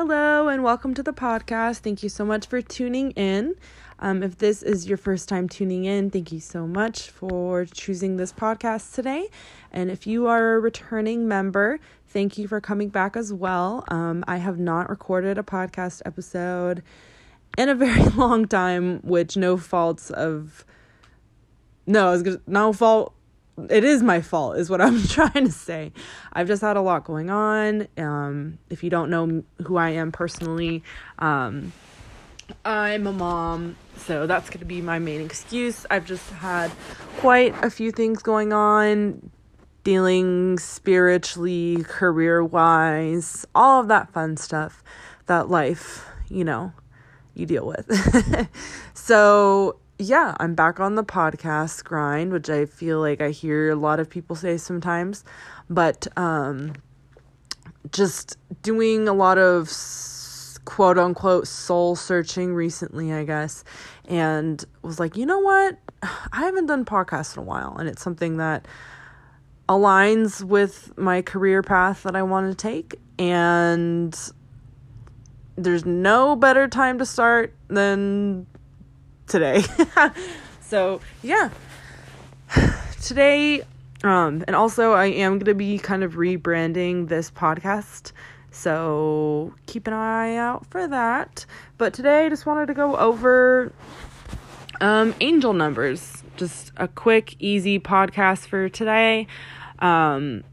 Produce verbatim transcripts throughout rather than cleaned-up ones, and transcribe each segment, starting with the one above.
Hello and welcome to the podcast. Thank you so much for tuning in. Um, if this is your first time tuning in, thank you so much for choosing this podcast today. And if you are a returning member, thank you for coming back as well. Um, I have not recorded a podcast episode in a very long time, which no faults of, no, I was gonna, no fault. It is my fault is what I'm trying to say. I've just had a lot going on. Um, if you don't know who I am personally, um, I'm a mom, so that's going to be my main excuse. I've just had quite a few things going on, dealing spiritually, career-wise, all of that fun stuff that life, you know, you deal with. So yeah, I'm back on the podcast grind, which I feel like I hear a lot of people say sometimes, but um, just doing a lot of s- quote unquote soul searching recently, I guess, and was like, you know what? I haven't done podcasts in a while, and it's something that aligns with my career path that I want to take, and there's no better time to start than today. So yeah, today um and also I am going to be kind of rebranding this podcast, so keep an eye out for that. But today I just wanted to go over um angel numbers, just a quick easy podcast for today. um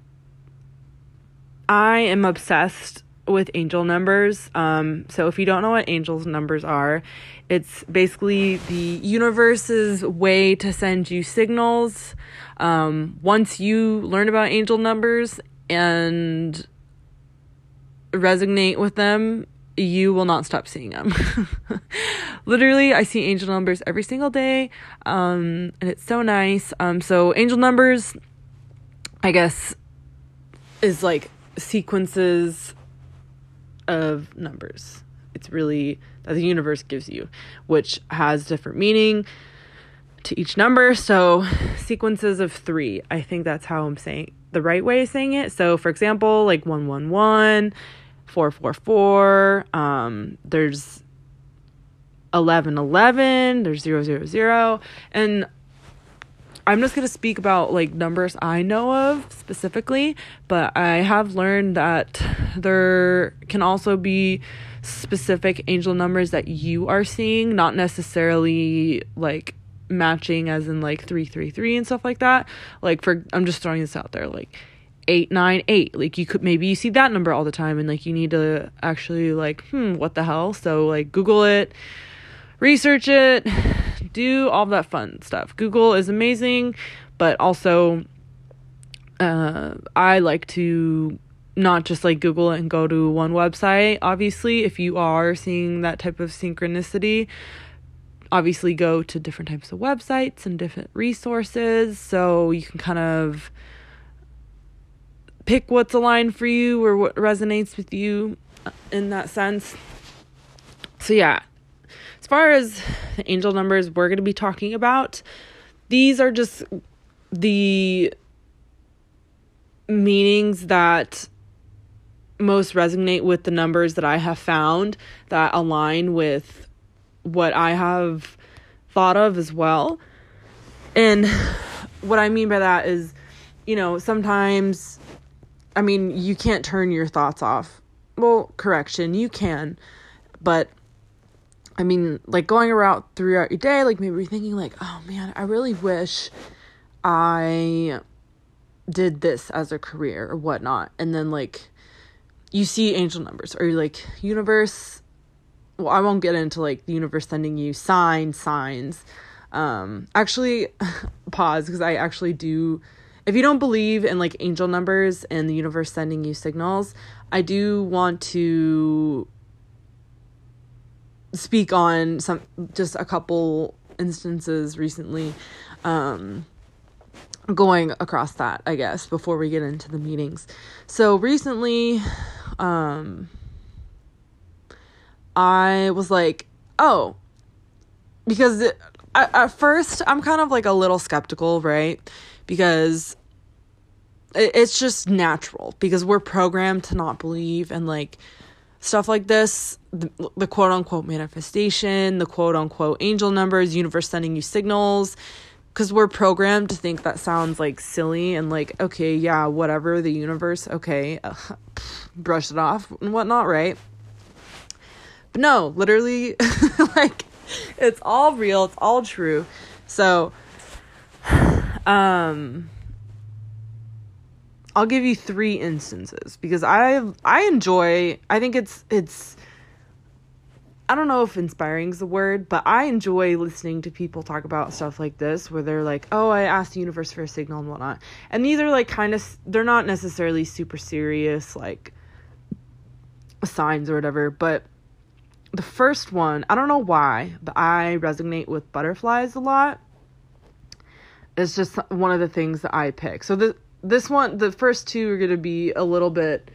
I am obsessed with angel numbers. Um, so if you don't know what angels numbers are, it's basically the universe's way to send you signals. Um, once you learn about angel numbers and resonate with them, you will not stop seeing them. Literally, I see angel numbers every single day. Um, and it's so nice. Um, so angel numbers, I guess, is like sequences of numbers. It's really that the universe gives you, which has different meaning to each number. So sequences of three, I think that's how I'm saying the right way of saying it. So for example, like one one one, four four four, um there's eleven eleven, there's zero zero zero, and I'm just going to speak about like numbers I know of specifically, but I have learned that there can also be specific angel numbers that you are seeing, not necessarily like matching as in like three three three and stuff like that. Like for, I'm just throwing this out there, like eight nine eight, like you could, maybe you see that number all the time and like you need to actually like, hmm, what the hell? So like Google it, research it, do all that fun stuff. Google is amazing, but also uh, I like to not just like Google it and go to one website. Obviously, if you are seeing that type of synchronicity, obviously go to different types of websites and different resources so you can kind of pick what's aligned for you or what resonates with you in that sense. So yeah, as far as the angel numbers we're going to be talking about, these are just the meanings that most resonate with the numbers that I have found that align with what I have thought of as well. And what I mean by that is, you know, sometimes, I mean, you can't turn your thoughts off. Well, correction, you can, but I mean, like going around throughout your day, like maybe you're thinking like, oh man, I really wish I did this as a career or whatnot. And then like you see angel numbers or you're like, universe, well, I won't get into like the universe sending you signs, signs. Um, actually pause, because I actually do, if you don't believe in like angel numbers and the universe sending you signals, I do want to speak on some, just a couple instances recently, um, going across that, I guess, before we get into the meetings. So recently, um, I was like, oh, because it, at, at first I'm kind of like a little skeptical, right? Because it, it's just natural, because we're programmed to not believe, and like, stuff like this, the, the quote-unquote manifestation, the quote-unquote angel numbers, universe sending you signals, because we're programmed to think that sounds like silly and like, okay, yeah, whatever, the universe, okay, uh, brush it off and whatnot, right? But no, literally, like, it's all real, it's all true. So, um, I'll give you three instances because I I enjoy, I think it's, it's, I don't know if inspiring is the word, but I enjoy listening to people talk about stuff like this where they're like, oh, I asked the universe for a signal and whatnot. And these are like kind of, they're not necessarily super serious, like signs or whatever, but the first one, I don't know why, but I resonate with butterflies a lot. It's just one of the things that I pick. So the, this one, the first two are going to be a little bit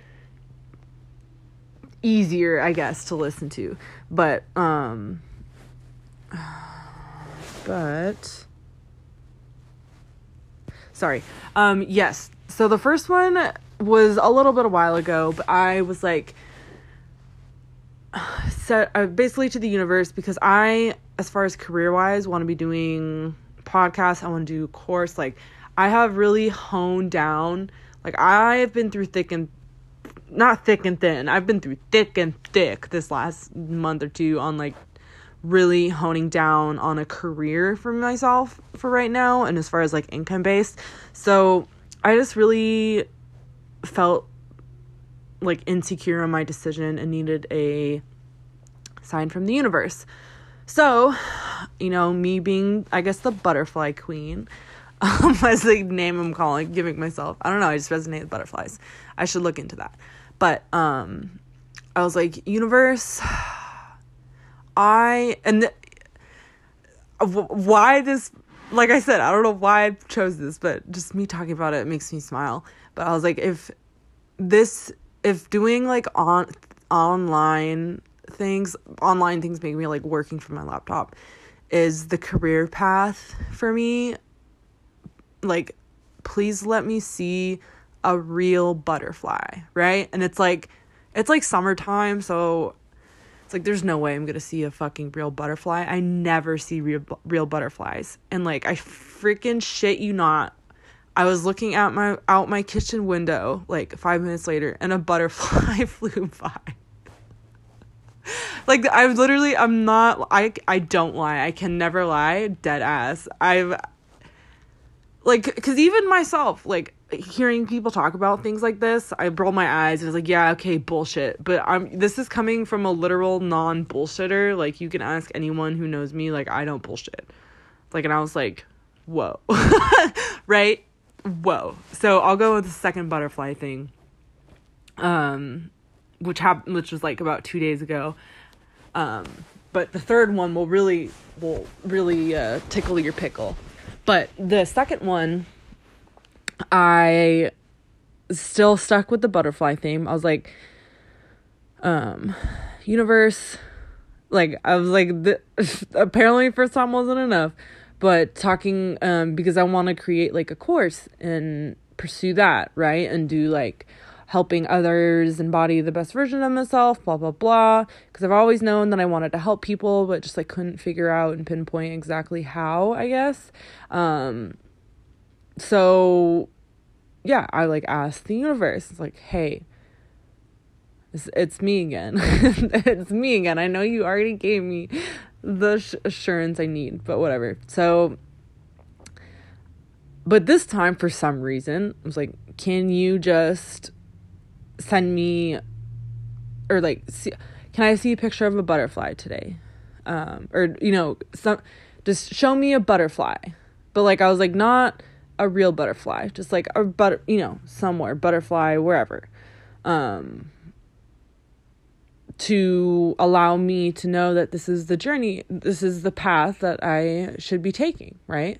easier, I guess, to listen to. But, um, but, sorry. Um, yes. So the first one was a little bit a while ago, but I was like, set uh, basically to the universe because I, as far as career wise, want to be doing podcasts. I want to do a course. Like, I have really honed down. Like, I have been through thick and not thick and thin. I've been through thick and thick this last month or two on like really honing down on a career for myself for right now. And as far as like income based, so I just really felt like insecure on my decision and needed a sign from the universe. So, you know, me being, I guess, the butterfly queen, um, as the name I'm calling, giving myself, I don't know, I just resonate with butterflies. I should look into that. But, um, I was like, universe, I, and th- why this, like I said, I don't know why I chose this, but just me talking about it makes me smile. But I was like, if this, if doing like on online things, online things make me like working from my laptop is the career path for me, like, please let me see a real butterfly, right? And it's like, it's like summertime, so it's like, there's no way I'm gonna see a fucking real butterfly. I never see real, real butterflies. And like, I freaking shit you not, I was looking at my out my kitchen window like five minutes later and a butterfly flew by. Like, I literally, I'm not, I, I don't lie. I can never lie. Dead ass. I've, like, because even myself, like, hearing people talk about things like this, I roll my eyes and I was like, yeah, okay, bullshit. But I'm, this is coming from a literal non-bullshitter. Like, you can ask anyone who knows me, like, I don't bullshit. Like, and I was like, whoa. Right? Whoa. So I'll go with the second butterfly thing. Um, which happened, which was like about two days ago. Um, but the third one will really, will really, uh, tickle your pickle. But the second one, I still stuck with the butterfly theme. I was like, um, universe, like, I was like, the, apparently first time wasn't enough, but talking, um, because I want to create like a course and pursue that, right? And do like helping others embody the best version of myself, blah, blah, blah. Because I've always known that I wanted to help people, but just like couldn't figure out and pinpoint exactly how, I guess. Um, so yeah, I like asked the universe, it's like, hey, it's, it's me again. It's me again. I know you already gave me the sh- assurance I need, but whatever. So, but this time for some reason, I was like, can you just send me, or like, see, can I see a picture of a butterfly today? Um, or, you know, some, just show me a butterfly. But like, I was like, not a real butterfly, just like a butter, you know, somewhere, butterfly, wherever, um, to allow me to know that this is the journey, this is the path that I should be taking, right?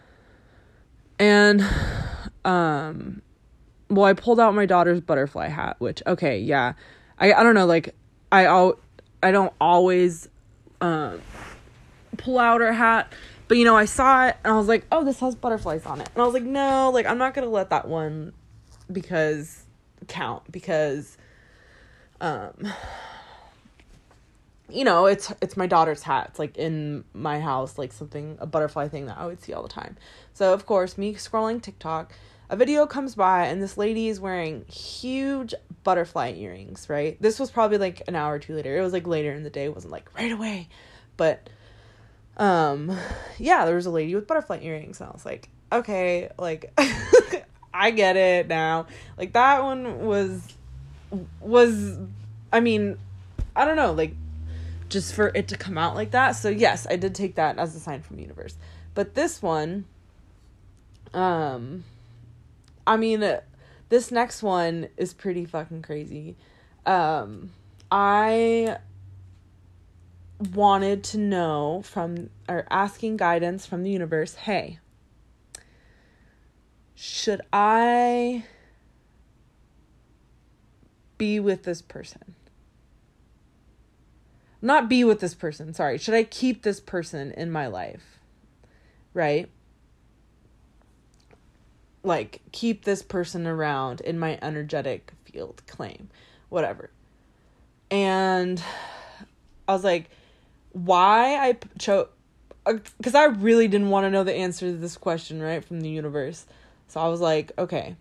And, um, well, I pulled out my daughter's butterfly hat, which, okay, yeah, I, I don't know, like, I, al- I don't always, um, pull out her hat, but, you know, I saw it, and I was like, oh, this has butterflies on it, and I was like, no, like, I'm not gonna let that one, because, count, because, um, you know, it's it's my daughter's hat. It's like in my house, like something, a butterfly thing that I would see all the time. So of course, me scrolling TikTok, a video comes by and this lady is wearing huge butterfly earrings, right? This was probably like an hour or two later. It was like later in the day. It wasn't like right away. But um yeah, there was a lady with butterfly earrings and I was like, okay, like I get it now. Like that one was was I mean, I don't know, like just for it to come out like that. So yes, I did take that as a sign from the universe. But this one, um, I mean, uh, this next one is pretty fucking crazy. Um, I wanted to know from, or asking guidance from the universe, hey, should I be with this person? Not be with this person, sorry. Should I keep this person in my life? Right? Like, keep this person around in my energetic field, claim, whatever. And I was like, why I chose... Because I really didn't want to know the answer to this question, right, from the universe. So I was like, okay.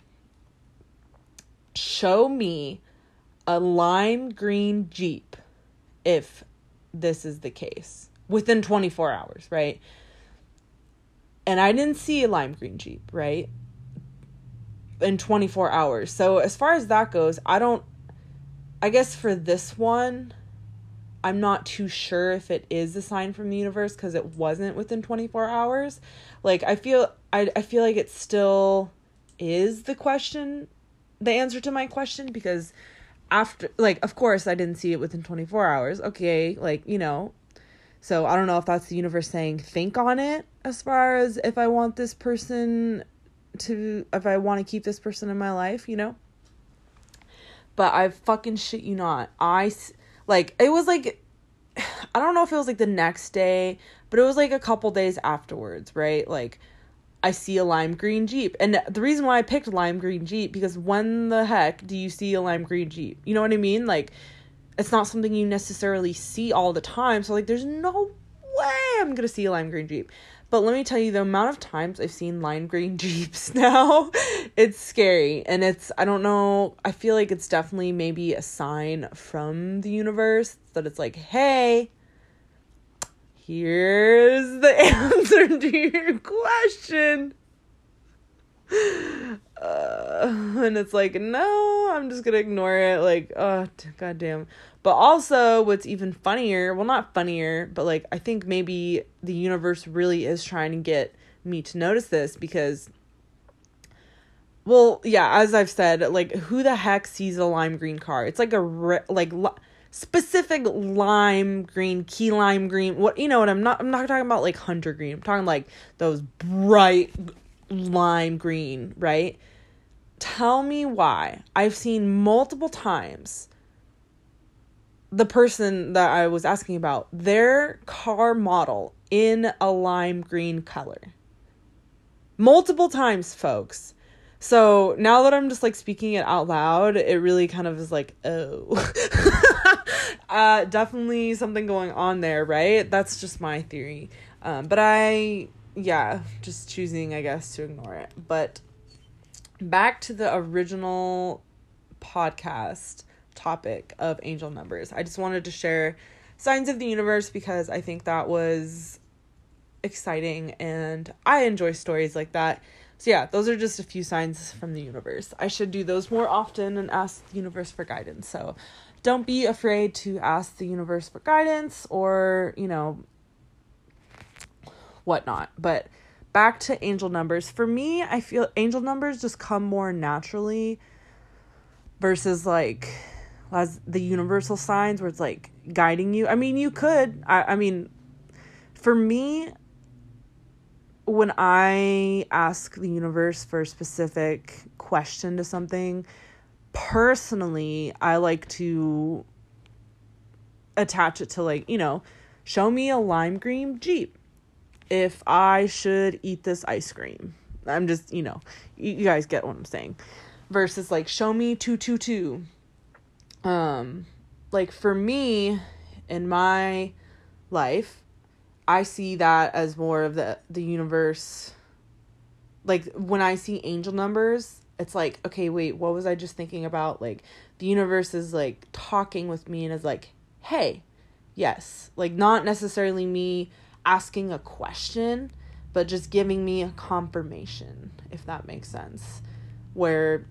Show me a lime green Jeep if this is the case within twenty-four hours, right? And I didn't see a lime green Jeep, right? In twenty-four hours. So as far as that goes, I don't, I guess for this one, I'm not too sure if it is a sign from the universe because it wasn't within twenty-four hours. Like, I feel, I, I feel like it still is the question, the answer to my question, because after, like, of course, I didn't see it within twenty-four hours. Okay, like, you know. So, I don't know if that's the universe saying think on it as far as if I want this person to, if I want to keep this person in my life, you know. But I fucking shit you not. I, like, it was like, I don't know if it was like the next day, but it was like a couple days afterwards, right? Like, I see a lime green Jeep. And the reason why I picked lime green Jeep, because when the heck do you see a lime green Jeep? You know what I mean? Like, it's not something you necessarily see all the time. So, like, there's no way I'm going to see a lime green Jeep. But let me tell you, the amount of times I've seen lime green Jeeps now, it's scary. And it's, I don't know, I feel like it's definitely maybe a sign from the universe that it's like, hey, here's the answer to your question. Uh, and it's like, no, I'm just gonna ignore it. Like, oh, goddamn. But also, what's even funnier, well, not funnier, but like, I think maybe the universe really is trying to get me to notice this because, well, yeah, as I've said, like, who the heck sees a lime green car? It's like a, re- like, li- specific lime green, key lime green, what, you know what, I'm not, I'm not talking about, like, hunter green. I'm talking, like, those bright lime green, right? Tell me why. I've seen multiple times the person that I was asking about, their car model in a lime green color. Multiple times, folks. So now that I'm just like speaking it out loud, it really kind of is like, oh, uh, definitely something going on there, right? That's just my theory. Um, but I, yeah, just choosing, I guess, to ignore it. But back to the original podcast topic of angel numbers. I just wanted to share signs of the universe because I think that was exciting and I enjoy stories like that. So yeah, those are just a few signs from the universe. I should do those more often and ask the universe for guidance. So don't be afraid to ask the universe for guidance or, you know, whatnot. But back to angel numbers. For me, I feel angel numbers just come more naturally versus like as the universal signs where it's like guiding you. I mean, you could. I, I mean, for me, when I ask the universe for a specific question to something, personally, I like to attach it to like, you know, show me a lime green Jeep if I should eat this ice cream. I'm just, you know, you, you guys get what I'm saying. Versus like, show me two two two. Um, like for me, in my life, I see that as more of the, the universe. Like, when I see angel numbers, it's like, okay, wait, what was I just thinking about? Like, the universe is, like, talking with me and is like, hey, yes. Like, not necessarily me asking a question, but just giving me a confirmation, if that makes sense. Where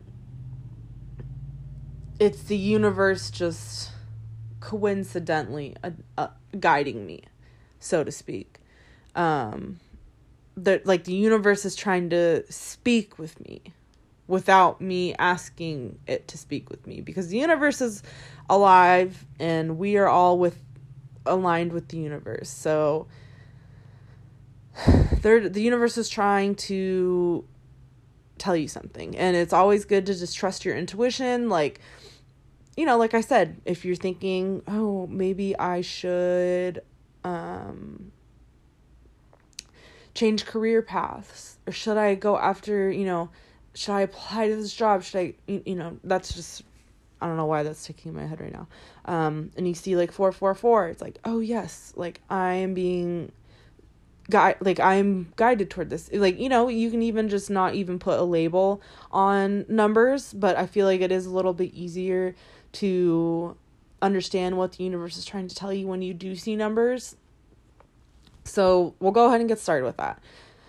it's the universe just coincidentally uh, uh, guiding me, so to speak. Um, the, like, the universe is trying to speak with me without me asking it to speak with me, because the universe is alive and we are all with aligned with the universe. So they're, the universe is trying to tell you something, and it's always good to just trust your intuition. Like, you know, like I said, if you're thinking, oh, maybe I should um change career paths, or should I go after, you know, should I apply to this job? Should I, you, you know, that's just, I don't know why that's sticking in my head right now. Um, and you see like four four four, it's like, oh yes, like I am being guide, like I'm guided toward this. Like, you know, you can even just not even put a label on numbers, but I feel like it is a little bit easier to understand what the universe is trying to tell you when you do see numbers. So we'll go ahead and get started with that.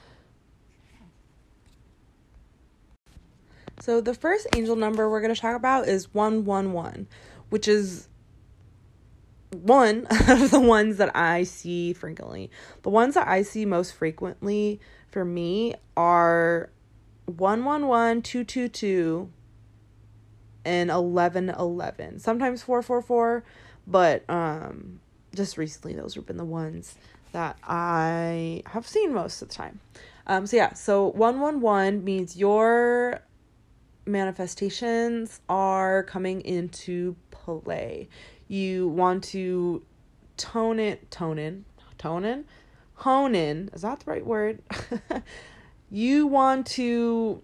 So the first angel number we're going to talk about is one one one, which is one of the ones that I see frequently. The ones that I see most frequently for me are one one one, two two two, and eleven eleven. Sometimes four four four, but um, just recently those have been the ones that I have seen most of the time. Um, so yeah, so one one one means your manifestations are coming into play. You want to tone it, tone in, tone in, hone in. Is that the right word? You want to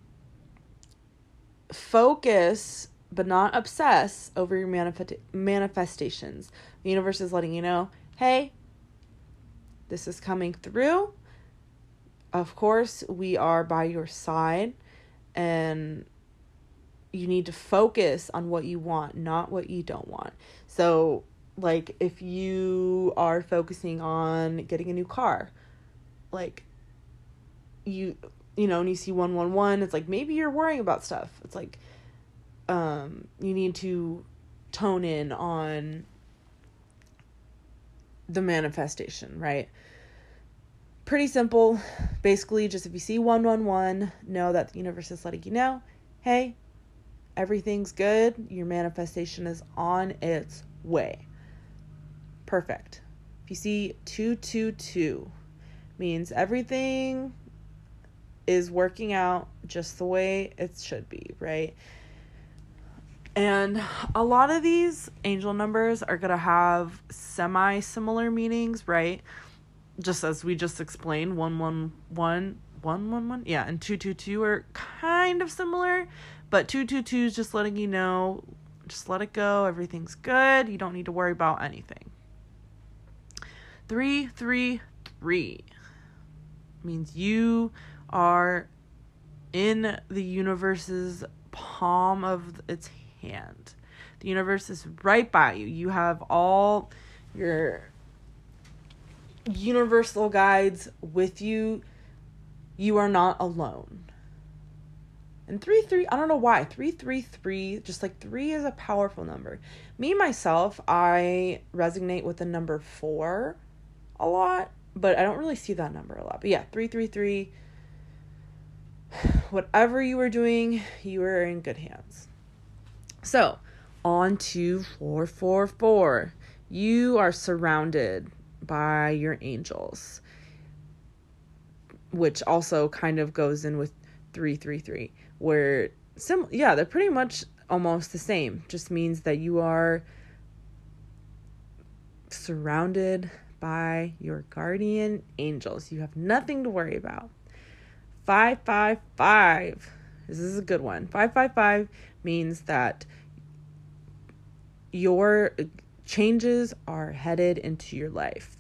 focus, but not obsess over your manifest manifestations. The universe is letting you know, hey, this is coming through. Of course, we are by your side, and you need to focus on what you want, not what you don't want. So, like, if you are focusing on getting a new car, like, you, you know, and you see one one one, it's like, maybe you're worrying about stuff. It's like, um, you need to tone in on the manifestation, right? Pretty simple. Basically, just if you see one one one, know that the universe is letting you know, hey, everything's good. Your manifestation is on its way. Perfect. If you see two two two, means everything is working out just the way it should be, right? And a lot of these angel numbers are going to have semi-similar meanings, right? Just as we just explained, one one one, one one one, yeah, and two two two are kind of similar, but two two two is just letting you know, just let it go, everything's good, you don't need to worry about anything. three three three means you are in the universe's palm of its hand. The universe is right by you. You have all your universal guides with you. You are not alone. And three three, I don't know why, three three three, just like three is a powerful number. Me, myself, I resonate with the number four a lot, but I don't really see that number a lot. But yeah, three three three, whatever you are doing, you are in good hands. So, on to four four four. You are surrounded by your angels, which also kind of goes in with three three three, where sim yeah, they're pretty much almost the same. Just means that you are surrounded by your guardian angels. You have nothing to worry about. five five five. This is a good one. five five five means that your Changes are headed into your life.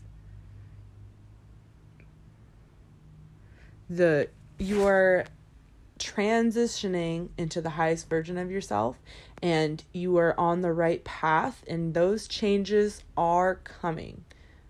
The you are transitioning into the highest version of yourself, and you are on the right path, and those changes are coming.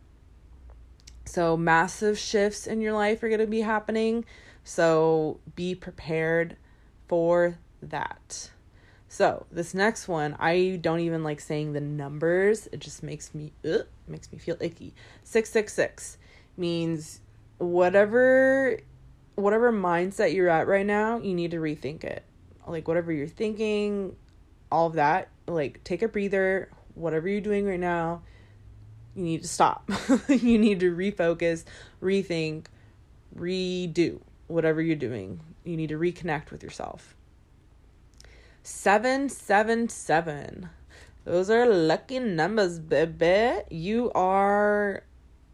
So massive shifts in your life are going to be happening. So be prepared for that. So this next one, I don't even like saying the numbers. It just makes me, ugh, makes me feel icky. six six six means whatever, whatever mindset you're at right now, you need to rethink it. Like whatever you're thinking, all of that, like take a breather. Whatever you're doing right now, you need to stop. You need to refocus, rethink, redo whatever you're doing. You need to reconnect with yourself. seven seven seven. Those are lucky numbers, baby. You are,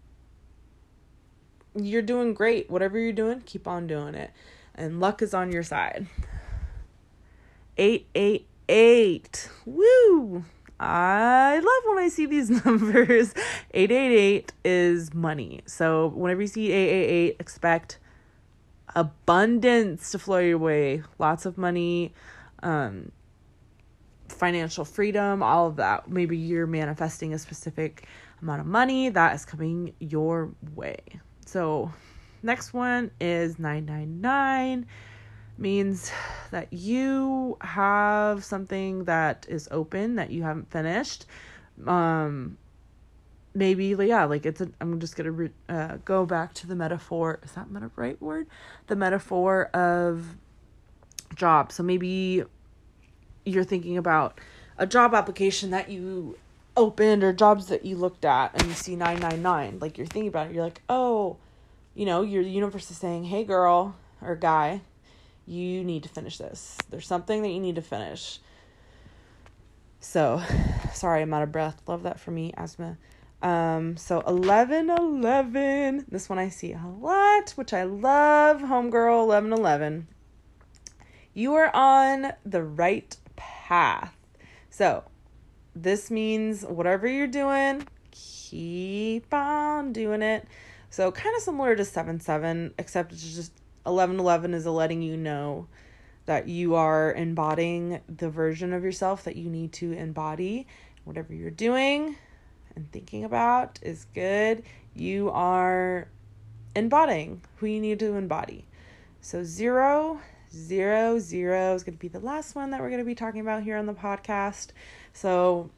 you're doing great. Whatever you're doing, keep on doing it. And luck is on your side. eight eight eight. Woo! I love when I see these numbers. eight eight eight is money. So whenever you see eight eight eight, expect abundance to flow your way. Lots of money, um, financial freedom, all of that. Maybe you're manifesting a specific amount of money that is coming your way. So next one is nine nine nine. Means that you have something that is open that you haven't finished. Um, maybe, yeah, like it's a, I'm just going to re- uh, go back to the metaphor. Is that the right word? The metaphor of job. So maybe you're thinking about a job application that you opened or jobs that you looked at and you see nine nine nine. Like you're thinking about it. You're like, oh, you know, your universe is saying, hey girl or guy, you need to finish this. There's something that you need to finish. So, sorry, I'm out of breath. Love that for me, asthma. Um, so eleven eleven. This one I see a lot, which I love. Homegirl, eleven eleven. You are on the right path. So, this means whatever you're doing, keep on doing it. So, kind of similar to seven seven, except it's just eleven eleven is letting you know that you are embodying the version of yourself that you need to embody. Whatever you're doing and thinking about is good. You are embodying who you need to embody. So zero, zero, zero is going to be the last one that we're going to be talking about here on the podcast. So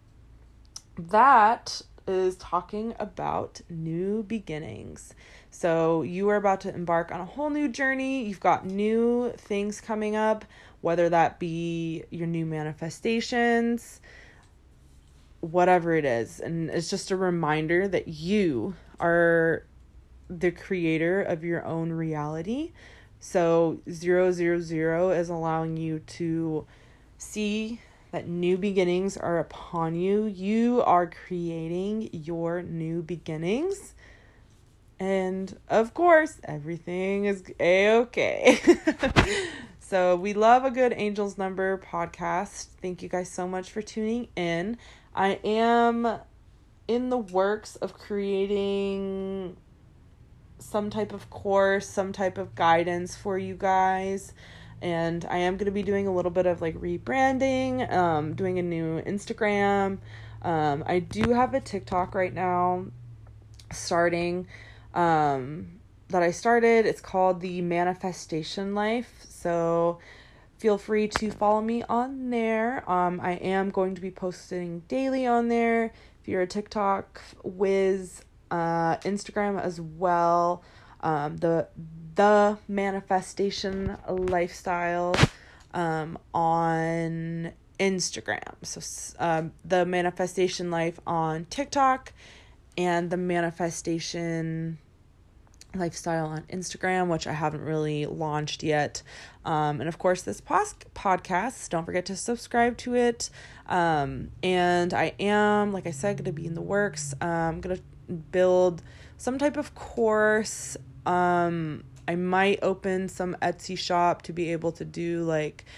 that is talking about new beginnings. So you are about to embark on a whole new journey. You've got new things coming up, whether that be your new manifestations, whatever it is. And it's just a reminder that you are the creator of your own reality. So zero, zero, zero is allowing you to see that new beginnings are upon you. You are creating your new beginnings. And of course, everything is a-okay. So we love a good Angels Number podcast. Thank you guys so much for tuning in. I am in the works of creating some type of course, some type of guidance for you guys. And I am going to be doing a little bit of like rebranding, um, doing a new Instagram. Um, I do have a TikTok right now starting. Um, that I started. It's called The Manifestation Life. So feel free to follow me on there. Um, I am going to be posting daily on there. If you're a TikTok whiz, uh, Instagram as well. Um, the, the Manifestation Lifestyle, um, on Instagram. So, um, The Manifestation Life on TikTok and The Manifestation Lifestyle on Instagram, which I haven't really launched yet. Um, and of course, this pos- podcast, don't forget to subscribe to it. Um, and I am, like I said, going to be in the works. I'm um, going to build some type of course. Um, I might open some Etsy shop to be able to do like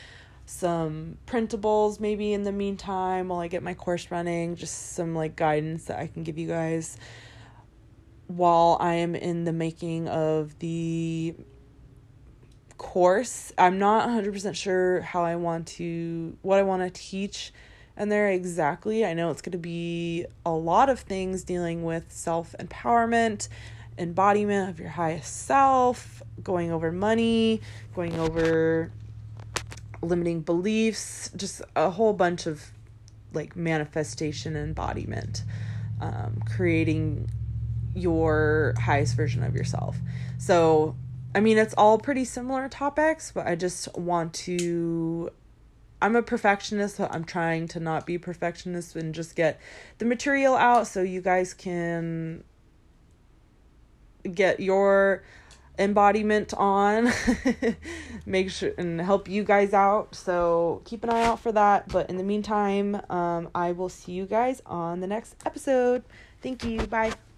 some printables maybe in the meantime while I get my course running, just some like guidance that I can give you guys while I am in the making of the course. I'm not one hundred percent sure how I want to, what I want to teach in there exactly. I know it's going to be a lot of things dealing with self-empowerment, embodiment of your highest self, going over money, going over limiting beliefs, just a whole bunch of like manifestation and embodiment, um, creating your highest version of yourself. So, I mean, it's all pretty similar topics, but I just want to, I'm a perfectionist, so I'm trying to not be perfectionist and just get the material out so you guys can get your embodiment on, make sure and help you guys out. So keep an eye out for that. But in the meantime, um, I will see you guys on the next episode. Thank you. Bye.